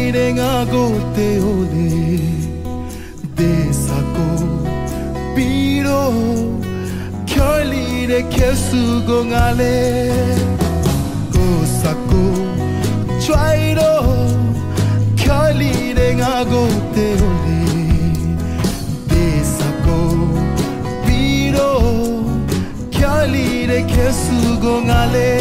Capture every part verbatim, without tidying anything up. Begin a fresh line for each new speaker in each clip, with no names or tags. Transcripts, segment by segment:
renga go te ole desako piro kyoli de kesu go ngale go sako twairo kyoli renga go te ole desako piro kyoli de kesu go ngale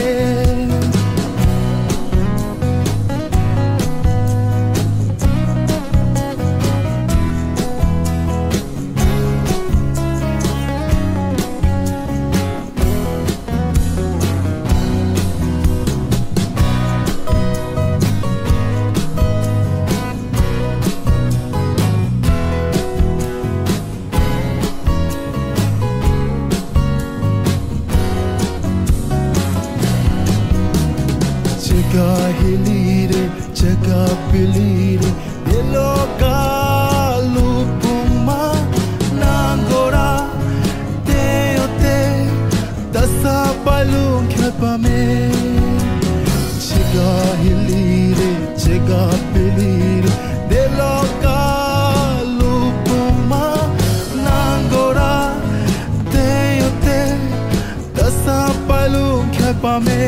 Chega hilire, chega pilire, eloga lupuma nangora teote dasa palung khapame. Chega hilire, chega pilire, eloga lupuma nangora teote dasa palung khapame.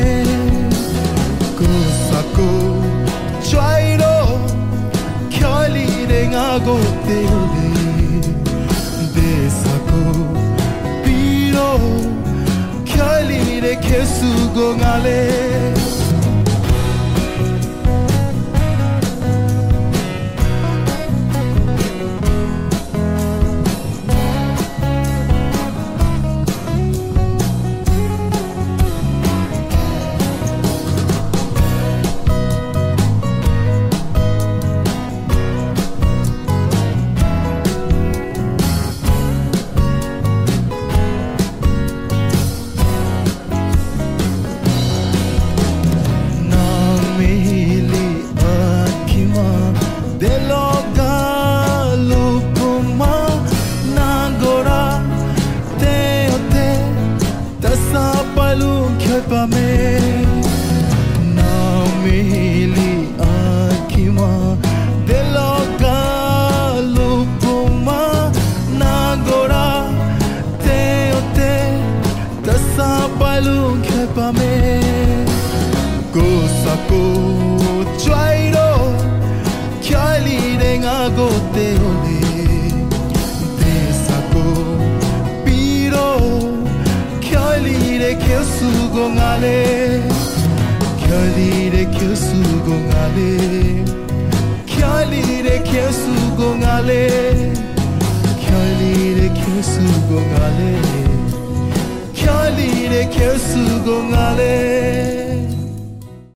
Sako twairo kyoli renga go te ole desako piro kyoli de kesu go ngale Namili akima deloga lupuma nagora teote dasa palung khapame go sako twairo kyali renga go te ole desako piro kyali de kesu go ngale kyali de kesu go ngale kyali de kesu go ngale kyali de kesu go ngale kyali de kesu go ngale